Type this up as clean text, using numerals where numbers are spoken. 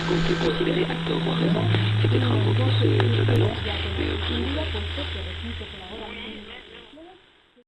qu'on peut considérer à tort ou à raison. C'est peut-être un gros plus, globalement. Mais,